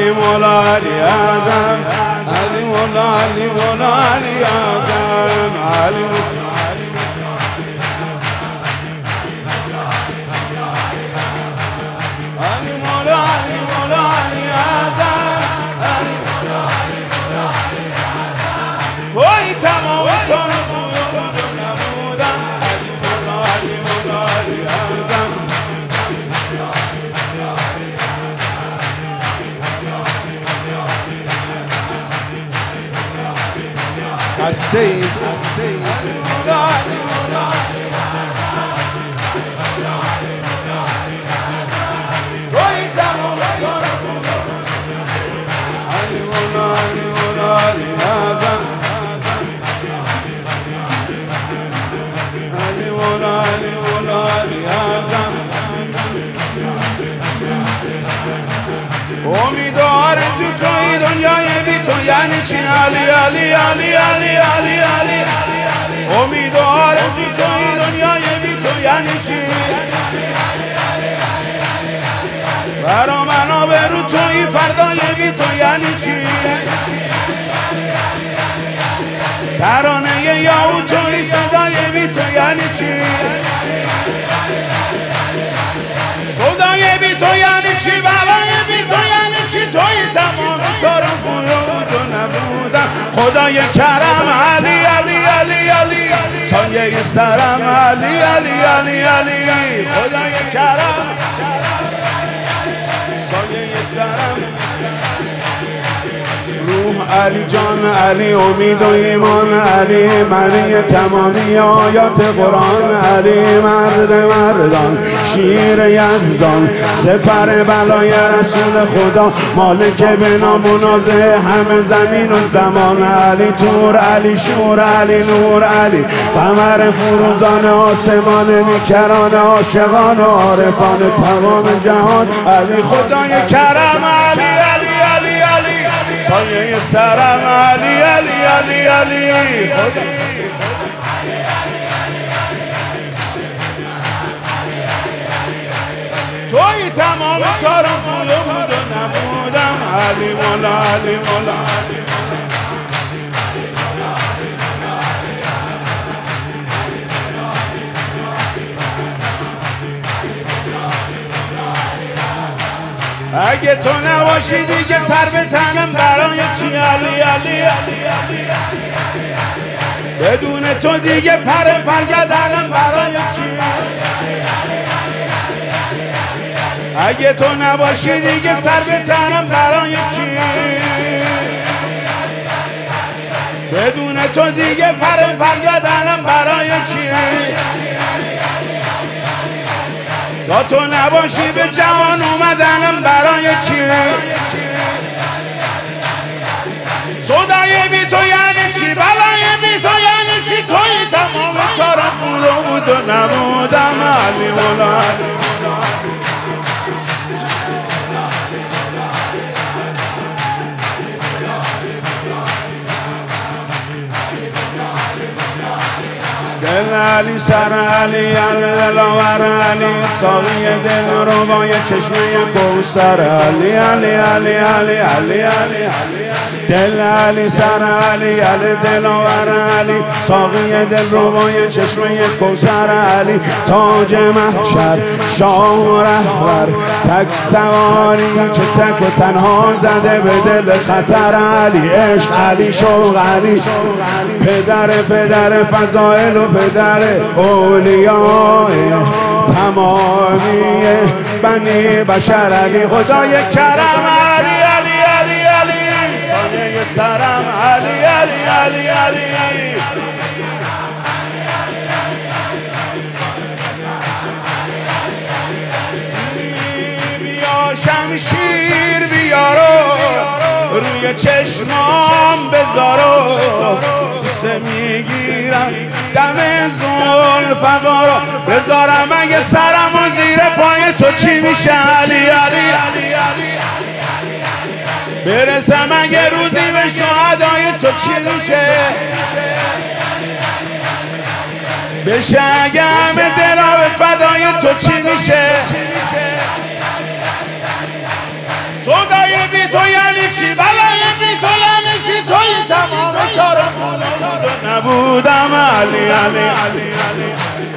علی مولا علی اعظم، علی مولا علی مولا علی اعظم، علی مولا علی مولا علی مولا علی اعظم، علی مولا علی مولا علی اعظم. توی تمام تو رو نمودم، علی مولا علی مولا علی اعظم. خسته ای علی مولا علی مولا علی توی تمام تو رو علی مولا علی مولا علی اعظم، علی مولا علی مولا علی اعظم. امید و آرزو توی دنیای بی تو یعنی چی؟ علی علی علی علی علی علی. امید و آرزو توی دنیای بی تو یعنی چی؟ برا من آبرو توی فردای بی تو یعنی چی؟ ترانه یاو توی صدای بی تو یعنی چی؟ صدای بی تو یعنی چی؟ بالای بی تو یعنی چی؟ توی تمام تو رو بود و نبودم. خدای کرم علی علی علی علی، سایه سرم علی علی علی علی. خدای کرم سایه سرم، روح علی جان علی، امید و ایمان علی، معنی تمامی آیات قرآن علی. مرد مردان شیر یزدان، سپر بلای رسول خدا، مالک بنا منازع همه زمین و زمان علی. تور علی، شور علی، نور علی، قمر فروزان آسمان، بیکران عاشقان و عارفان تمام جهان علی. خدای کرم علی علی علی علی، سایه سرم علی علی علی علی. توی تمام کارم بود و نبودم. علی مولا علی مولا علی اگه تو نباشی دیگه سر به تنم برای چی؟ علی علی علی. بدون تو دیگه پر گردنم برای چی؟ اگه تو نباشی دیگه سر به تنم برای چی؟ بدون تو دیگه پر گردنم برای چی؟ تا تو نباشی به جهان اومدنم برای چی؟ صدای بی تو یعنی چی؟ بلای بی تو یعنی چی؟ توی تمام تارم بود و نمودم. علی مولا علی دل علی، سر علی، دلاور علی، ساقی دل ربای چشمه کوثر علی علی علی علی علی علی. دل علی، سر علی، دلاور علی، ساقی دل ربای چشمه کوثر علی. تاج محشر، شاه رهبر، تک سواری که تک و تنها زده به دل خطر علی. عشق علی، شوق علی، پدر فضائل و پدر اولیاء تمامی بنی بشر علی. خدای کرم علی علی علی علی، سایه سرم علی علی علی علی. بیا شمشیر بیارو، روی چشمام بذارو، بوسه میگیرم دم زلفقارو، بذارم اگه سرم و زیر پای تو چی میشه؟ علی علی علی. برسم اگه روزی به شهدای تو چی میشه؟ بشه اگه همه دلا به فدای تو چی میشه؟ صدای بی تو بودم علی علی علی علی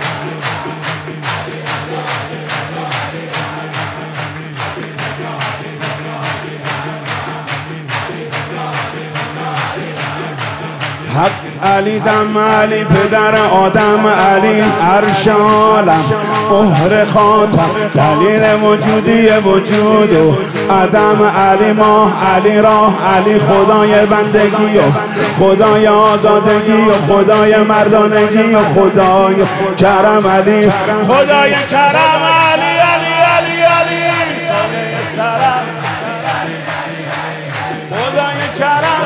حق علی دم علی پدر آدم علی عرش عالم مهر خاتم دلیل وجودی وجود و عدم علی ماه علی راه علی خدای بندگی و خدای آزادگی و خدای مردانگی و خدای کرم علی خدای کرم علی علی علی علی سایه سرم خدای کرم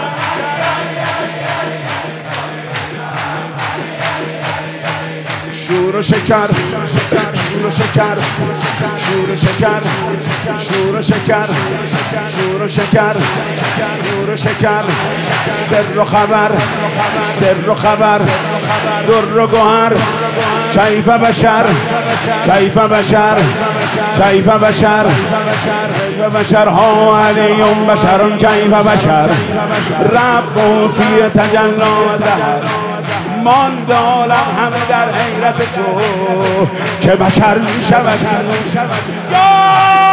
شور و شکر شور و شکر شور و شکر شور و شکر شور و شکر شور و شکر سر و خبر سر و خبر در و گوهر کیف بشر کیف بشر کیف بشر کیف بشر ها علیون بشرون کیف بشر رب فی تجلا و زهر ماند عالم همه در حیرت تو که بشر می شود